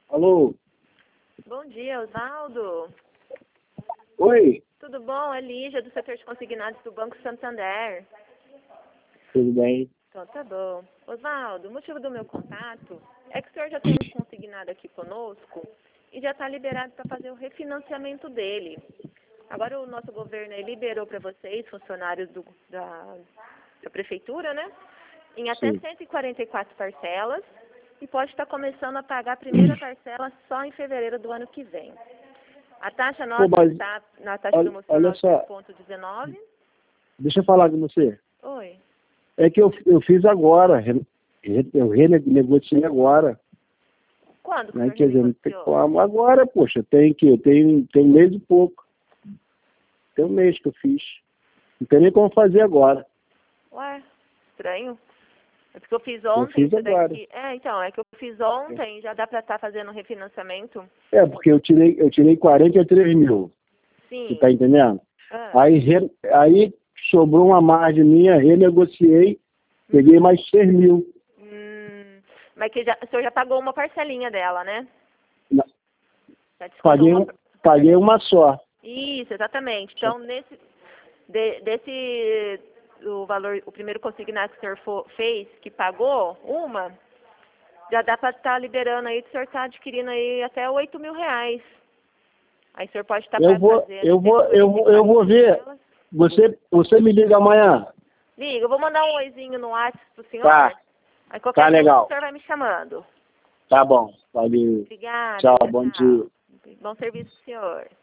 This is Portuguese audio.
Alô? Bom dia, Osvaldo. Oi? Tudo bom? É Lígia, do setor de consignados do Banco Santander. Tudo bem? Então, tá bom. Osvaldo, o motivo do meu contato é que o senhor já tem um consignado aqui conosco e já está liberado para fazer o refinanciamento dele. Agora o nosso governo aí liberou para vocês, funcionários da prefeitura, né? Em até Sim. 144 parcelas e pode estar começando a pagar a primeira parcela só em fevereiro do ano que vem. A taxa nossa mas está na taxa olha promocional de só, 3,19. deixa eu falar com você. Oi. É que eu fiz agora, eu renegociei agora. Quando que o Né? senhor Quer dizer, não tem renegociou? como agora, poxa, tem um mês e pouco. Tem um mês que eu fiz. Não tem nem como fazer agora. Ué, estranho. É porque eu fiz Eu ontem fiz isso agora. daqui. Então, é que eu fiz ontem, já dá para estar fazendo um refinanciamento? Porque eu tirei 43 mil. Você Sim. tá entendendo? Ah, Aí sobrou uma margem minha, renegociei, peguei mais 6 mil. mas que o senhor já pagou uma parcelinha dela, né? Na- Já descontou uma... Paguei uma só. Isso, exatamente. Então, o valor, o primeiro consignado que o senhor fez, que pagou uma, já dá para estar liberando aí, que o senhor está adquirindo aí até 8 mil reais. Aí o senhor pode estar fazendo... Eu vou ver. Você me liga amanhã. Liga, eu vou mandar um oizinho no WhatsApp pro senhor. Tá. Aí qualquer coisa Legal. o senhor vai me chamando. Tá bom. Valeu. Obrigada. Tchau, bom dia. Bom serviço pro senhor.